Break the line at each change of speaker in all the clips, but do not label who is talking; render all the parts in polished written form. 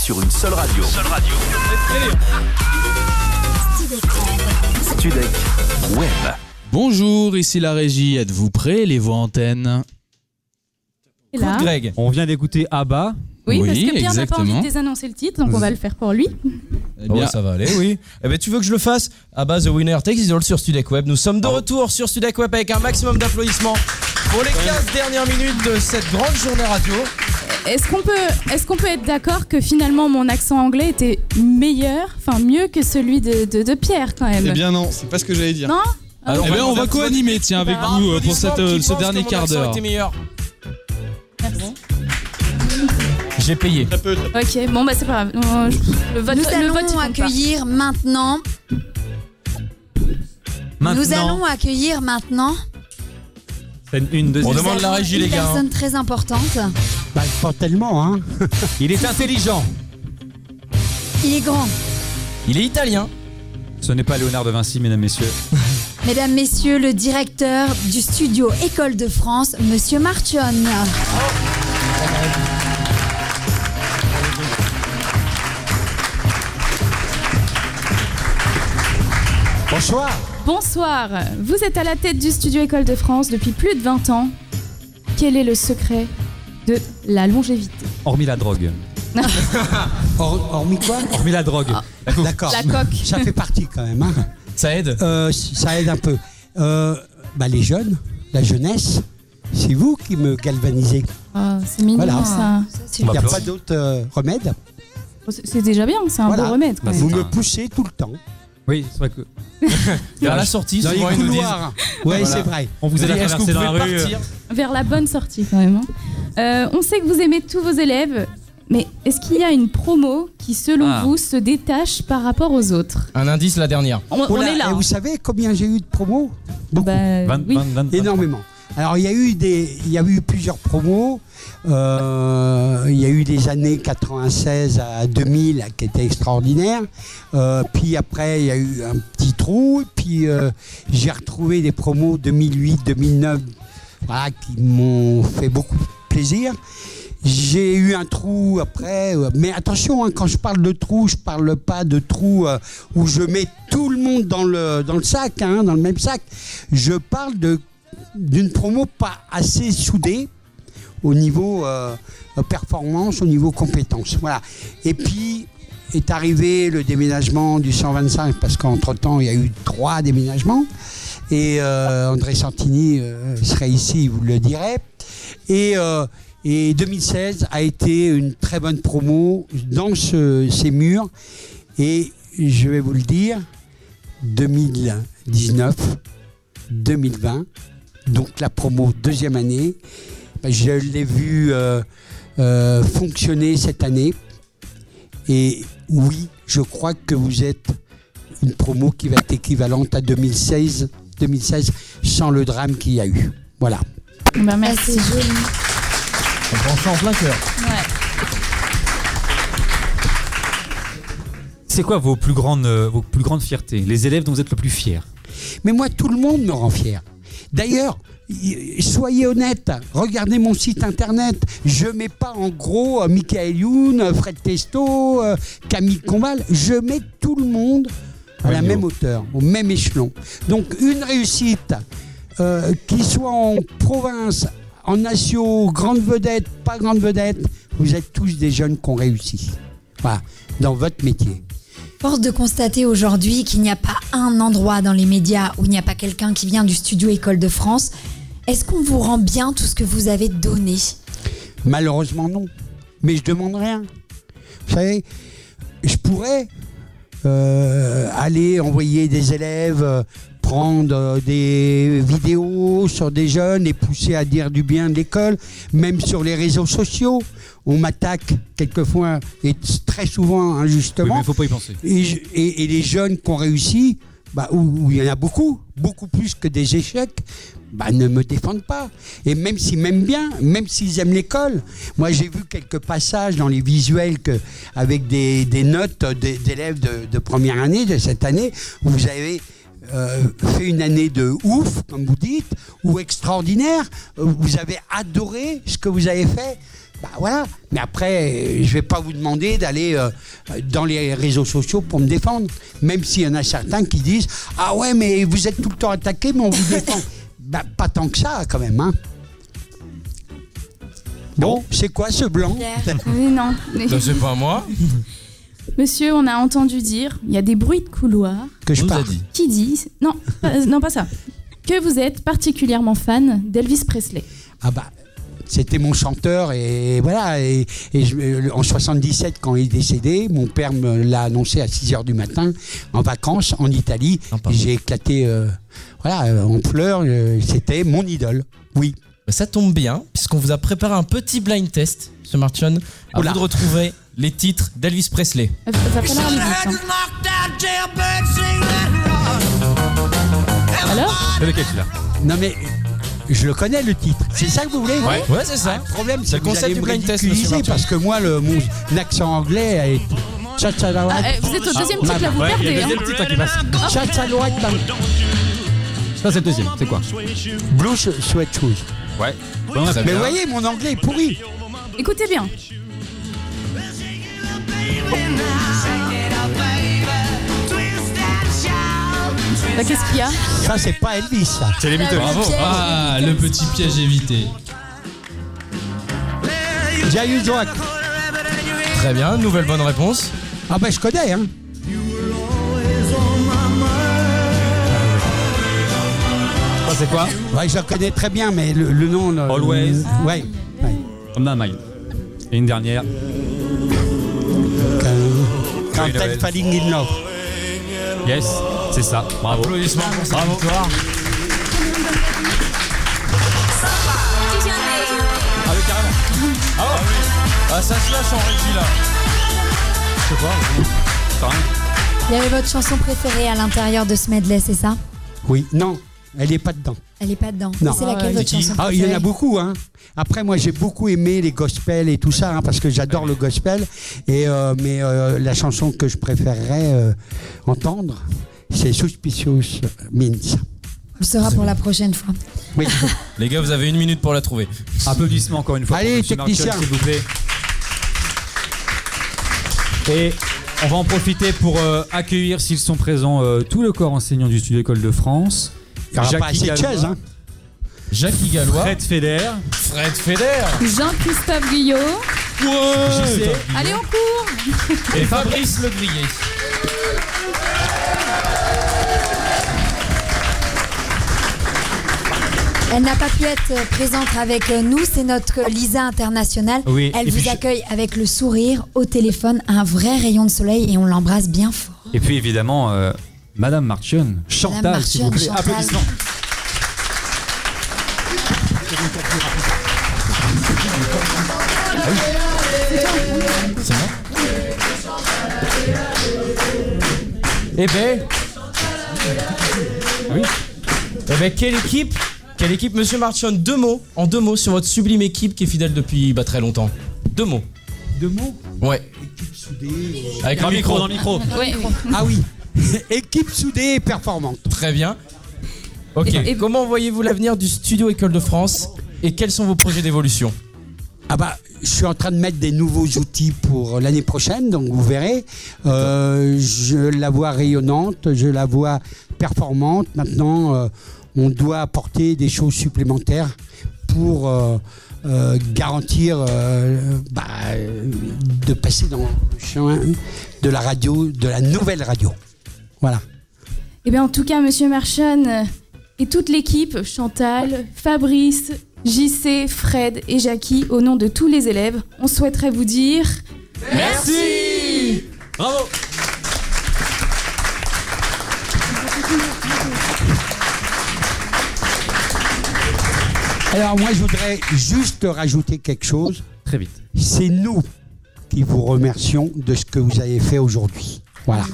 sur une seule radio. Studek Web.
Bonjour, ici la régie. Êtes-vous prêts, les voix antennes?
Et là,
Greg.
On vient d'écouter ABBA.
oui, parce
Oui,
que Pierre n'a pas envie
exactement.
de désannoncer le titre, donc on va le faire pour lui.
Eh bien,
ça va aller, oui. Eh ben, tu veux que je le fasse? The Winner Takes It All sur Studek Web. Nous sommes de retour sur Studek Web avec un maximum d'applaudissements pour les 15 dernières minutes de cette grande journée radio.
Est-ce qu'on peut être d'accord que finalement mon accent anglais était meilleur, enfin mieux que celui de Pierre quand même?
Eh bien non, c'est pas ce que j'allais dire.
Non.
Alors,
eh bien, on va co-animer, tiens, avec vous pour ce dernier quart d'heure.
Merci.
J'ai payé.
Très peu.
Ok, bon bah c'est pas grave. Le vote,
Nous
le
allons
vote, il compte pas.
accueillir maintenant. Nous allons accueillir maintenant
C'est une
On
deuxième.
demande la régie,
une
les gars.
personne très importante.
Bah, pas tellement, hein.
Il est intelligent.
Il est grand.
Il est italien.
Ce n'est pas Léonard de Vinci, mesdames, messieurs.
Mesdames, messieurs, le directeur du studio École de France, Monsieur Marchione.
Bonsoir.
Bonsoir, vous êtes à la tête du studio École de France depuis plus de 20 ans. Quel est le secret de la longévité?
Hormis la drogue.
Hormis quoi?
Hormis la drogue.
D'accord.
La coque.
Ça fait partie quand même, hein.
Ça aide.
Ça aide un peu. Les jeunes, la jeunesse, c'est vous qui me galvanisez.
Oh, c'est mignon
Voilà.
ça.
Il n'y a pas d'autre remède.
C'est déjà bien, c'est un
Voilà.
beau remède quand
Vous
même.
me poussez tout le temps.
Oui, c'est vrai que.
Vers la sortie,
Dans les
souvent ils nous disent.
couloirs. Oui,
Voilà.
c'est vrai.
On vous aide à
Est-ce que vous
traverser dans la
pouvez
rue.
partir?
Vers la bonne sortie quand même. On sait que vous aimez tous vos élèves, mais est-ce qu'il y a une promo qui, selon vous, se détache par rapport aux autres?
Un indice, la dernière.
On
Oh là,
est là.
et vous savez combien j'ai eu de promos? Beaucoup.
Oui.
Énormément. Alors il y a eu plusieurs promos. Il y a eu des années 96 à 2000 qui étaient extraordinaires. Puis après il y a eu un petit trou. Puis j'ai retrouvé des promos 2008, 2009, voilà, qui m'ont fait beaucoup plaisir. J'ai eu un trou après, mais attention, hein, quand je parle de trou, je parle pas de trou où je mets tout le monde dans le sac, hein, dans le même sac. Je parle d'une promo pas assez soudée au niveau performance, au niveau compétence. Voilà. Et puis est arrivé le déménagement du 125 parce qu'entre-temps il y a eu 3 déménagements et André Santini serait ici, il vous le dirait. Et 2016 a été une très bonne promo dans ces murs. Et je vais vous le dire, 2019, 2020, donc la promo deuxième année, je l'ai vu fonctionner cette année. Et oui, je crois que vous êtes une promo qui va être équivalente à 2016 sans le drame qu'il y a eu. Voilà.
Bah, merci.
C'est joli.
On prend ça en plein cœur.
Ouais.
C'est quoi vos plus grandes fiertés? Les élèves dont vous êtes le plus fier?
Mais moi, tout le monde me rend fier. D'ailleurs, soyez honnête, regardez mon site internet. Je mets pas en gros Michael Youn, Fred Testo, Camille Combal. Je mets tout le monde à la même hauteur, au même échelon. Donc une réussite, qu'il soit en province, en nation, grande vedette, pas grande vedette, vous êtes tous des jeunes qui ont réussi. Voilà, dans votre métier.
Force de constater aujourd'hui qu'il n'y a pas un endroit dans les médias où il n'y a pas quelqu'un qui vient du studio École de France. Est-ce qu'on vous rend bien tout ce que vous avez donné?
Malheureusement non, mais je demande rien. Vous savez, je pourrais aller envoyer des élèves, prendre des vidéos sur des jeunes et pousser à dire du bien de l'école, même sur les réseaux sociaux. On m'attaque quelquefois et très souvent injustement.
Oui, mais il ne faut pas y penser.
Et les jeunes qui ont réussi, où il y en a beaucoup plus que des échecs, ne me défendent pas. Et même s'ils m'aiment bien, même s'ils aiment l'école, moi j'ai vu quelques passages dans les visuels avec des notes d'élèves de première année, de cette année, où vous avez fait une année de ouf, comme vous dites, ou extraordinaire, vous avez adoré ce que vous avez fait. Bah voilà. Mais après, je vais pas vous demander d'aller dans les réseaux sociaux pour me défendre. Même s'il y en a certains qui disent « Ah ouais, mais vous êtes tout le temps attaqué, mais on vous défend. » Bah pas tant que ça, quand même, hein. Bon, c'est quoi ce blanc?
Mais non.
Ça, c'est pas moi.
Monsieur, on a entendu dire, il y a des bruits de couloir
Que je
On nous a
parle.
dit.
qui disent, non, pas ça, que vous êtes particulièrement fan d'Elvis Presley.
Ah bah, c'était mon chanteur et voilà. En 77, quand il est décédé, mon père me l'a annoncé à 6h du matin, en vacances, en Italie. J'ai éclaté en pleurs. C'était mon idole. Oui.
Ça tombe bien, puisqu'on vous a préparé un petit blind test, M. Marchon. À
Oula.
vous de retrouver les titres d'Elvis Presley.
Va falloir aller vite, hein. Alors
C'est lequel celui-là?
Non mais, je le connais le titre. C'est ça que vous voulez?
Ouais, c'est ça.
Le problème,
C'est
c'est
le
que vous
concept
allez
du
me
blind test,
ridiculiser
monsieur Marchand.
parce que moi, mon accent anglais est...
Vous êtes au deuxième titre, là, vous
Ouais, il y
perdez.
a
Hein.
le deuxième titre qui passe. Ça, c'est le deuxième. C'est quoi?
Blue Sweat Shoes.
Ouais. Bon,
Très
Mais
bien.
vous voyez, mon anglais est pourri.
Écoutez bien. Bah, qu'est-ce qu'il y a?
Ça, c'est pas Elvis, ça.
c'est les mythos.
Bravo. Ah, le petit piège évité.
Jairus Rock.
Très bien, nouvelle bonne réponse.
Ah ben, je connais, hein.
Ça, c'est quoi?
Ouais, je la connais très bien, mais le nom...
Always.
Ouais.
On a Mile. Et une dernière.
Quand
Joyeux
I'm
Noël.
falling in love.
Yes, c'est ça. Bravo.
Applaudissements pour cette
Bravo.
victoire.
Ah oui, carrément.
Ah, ça se lâche en régie, là.
C'est quoi? T'as rien?
Il y avait votre chanson préférée à l'intérieur de ce medley, c'est ça?
Oui, non, elle n'est pas dedans.
Elle est pas dedans.
Non.
C'est laquelle votre chanson
Ah,
préférée?
il y en a beaucoup, hein. Après, moi, j'ai beaucoup aimé les gospels et tout ça, hein, parce que j'adore le gospel. Mais la chanson que je préférerais entendre, c'est Suspicious Minds.
On le saura pour la prochaine fois.
Oui.
Les gars, vous avez 1 minute pour la trouver.
Applaudissements encore une fois.
Allez,
pour Monsieur
technicien.
Marchon, s'il vous plaît. Et on va en profiter pour accueillir, s'ils sont présents, tout le corps enseignant du Studio École de France.
Il n'y aura pas assez de
Gallois,
chaises, hein.
Jackie Gallois.
Fred Feder.
Fred Feder.
Jean-Christophe Guyot.
JC.
Allez, on court.
Et Fabrice Legrier.
Elle n'a pas pu être présente avec nous, c'est notre Lisa internationale.
Oui,
Elle
et
vous
puis
accueille avec le sourire au téléphone, un vrai rayon de soleil et on l'embrasse bien fort.
Et puis évidemment, Madame Marchon. Chantal, s'il vous plaît.
Chantal.
Applaudissements.
C'est moi. Eh ben.
Oui.
Eh ben, quelle équipe, Monsieur Marchon? En deux mots, sur votre sublime équipe qui est fidèle depuis très longtemps. 2 mots.
2 mots.
Ouais. Avec
Dans
le
le micro,
micro.
dans le micro.
Oui.
Ah oui. Équipe soudée et performante.
Très bien. Ok.
Et-
Comment voyez-vous l'avenir du Studio École de France et quels sont vos projets d'évolution?
Ah bah, je suis en train de mettre des nouveaux outils pour l'année prochaine, donc vous verrez. Je la vois rayonnante, je la vois performante. Maintenant, on doit apporter des choses supplémentaires pour garantir de passer dans le chemin de la radio, de la nouvelle radio. Voilà.
Eh bien, en tout cas, Monsieur Marchon et toute l'équipe, Chantal, Fabrice, JC, Fred et Jackie, au nom de tous les élèves, on souhaiterait vous dire...
Merci.
Bravo.
Alors moi, je voudrais juste rajouter quelque chose.
Très vite.
C'est nous qui vous remercions de ce que vous avez fait aujourd'hui. Voilà.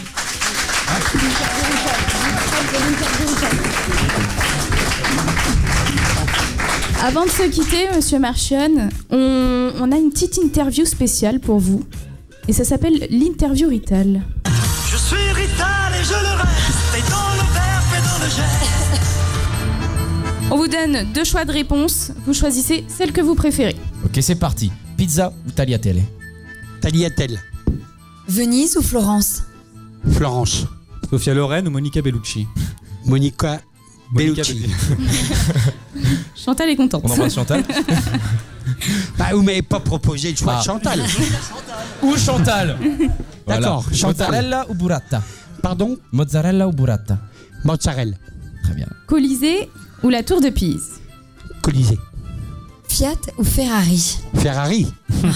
Avant de se quitter, Monsieur Marchon, on a une petite interview spéciale pour vous. Et ça s'appelle l'interview Rital.
Je suis Rital et je le reste, et dans le verbe et dans le geste.
On vous donne 2 choix de réponse. Vous choisissez celle que vous préférez.
Ok, c'est parti. pizza ou tagliatelle?
Tagliatelle.
Venise ou Florence?
Florence.
Sofia Loren ou Monica Bellucci?
Monica Bellucci.
Chantal est contente.
On embrasse Chantal.
Bah, vous m'avez pas proposé le choix de Chantal.
Ou Chantal.
D'accord, Chantal.
Mozzarella ou burrata?
Pardon?
Mozzarella ou burrata?
Mozzarella.
Très bien.
Colisée ou la Tour de Pise?
Colisée.
Fiat ou Ferrari?
Ferrari.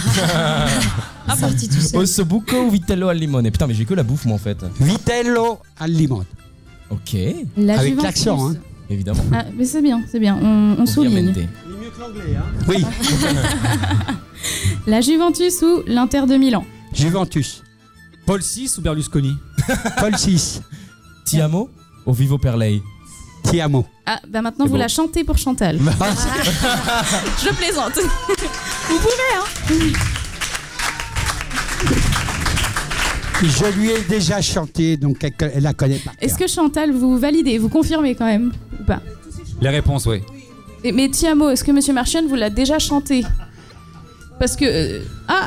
Sorti tout seul.
Ossobuco ou vitello al limone? Putain, mais j'ai que la bouffe moi en fait.
Vitello al limone.
Ok,
La
Avec
Juventus.
l'accent, hein.
évidemment.
Ah, mais c'est bien, c'est bien. On souligne.
Ovviamente.
Oui.
La Juventus ou l'Inter de Milan?
Juventus.
Paul VI ou Berlusconi?
Paul VI.
Ti amo ou vivo per lei?
Ti amo.
Ah, bah maintenant
C'est
vous
beau.
la chantez pour Chantal. Je plaisante. Vous pouvez, hein.
Je lui ai déjà chanté, donc elle la connaît pas.
Est-ce que Chantal, vous validez, vous confirmez quand même ou pas?
Les réponses, oui.
Mais Tiamo, est-ce que Monsieur Marchand vous l'a déjà chanté? Parce que...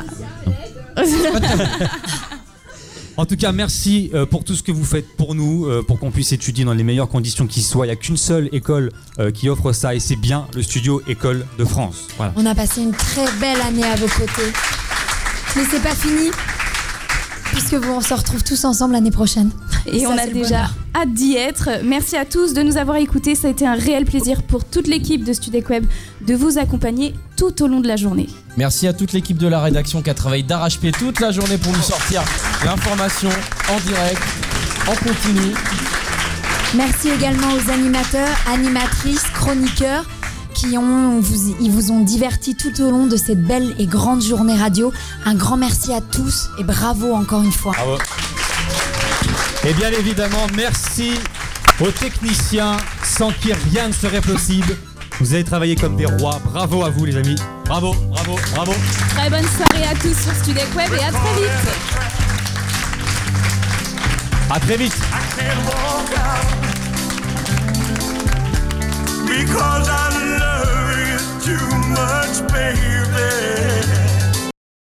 En tout cas, merci pour tout ce que vous faites pour nous, pour qu'on puisse étudier dans les meilleures conditions qui soient. Il n'y a qu'une seule école qui offre ça et c'est bien le studio École de France. Voilà.
On a passé une très belle année à vos côtés. Mais c'est pas fini, puisque on se retrouve tous ensemble l'année prochaine.
Et
ça,
on a
c'est le
déjà
bonheur.
hâte d'y être. Merci à tous de nous avoir écoutés. Ça a été un réel plaisir pour toute l'équipe de Studec Web de vous accompagner tout au long de la journée.
Merci à toute l'équipe de la rédaction qui a travaillé d'arrache-pied toute la journée pour nous sortir l'information en direct, en continu.
Merci également aux animateurs, animatrices, chroniqueurs ils vous ont divertis tout au long de cette belle et grande journée radio. Un grand merci à tous et bravo encore une fois.
Bravo. Et bien évidemment, merci aux techniciens sans qui rien ne serait possible. Vous avez travaillé comme des rois. Bravo à vous les amis. Bravo, bravo, bravo.
Très bonne soirée à tous sur Studec Web et à très vite.
À très vite.
I can't walk out.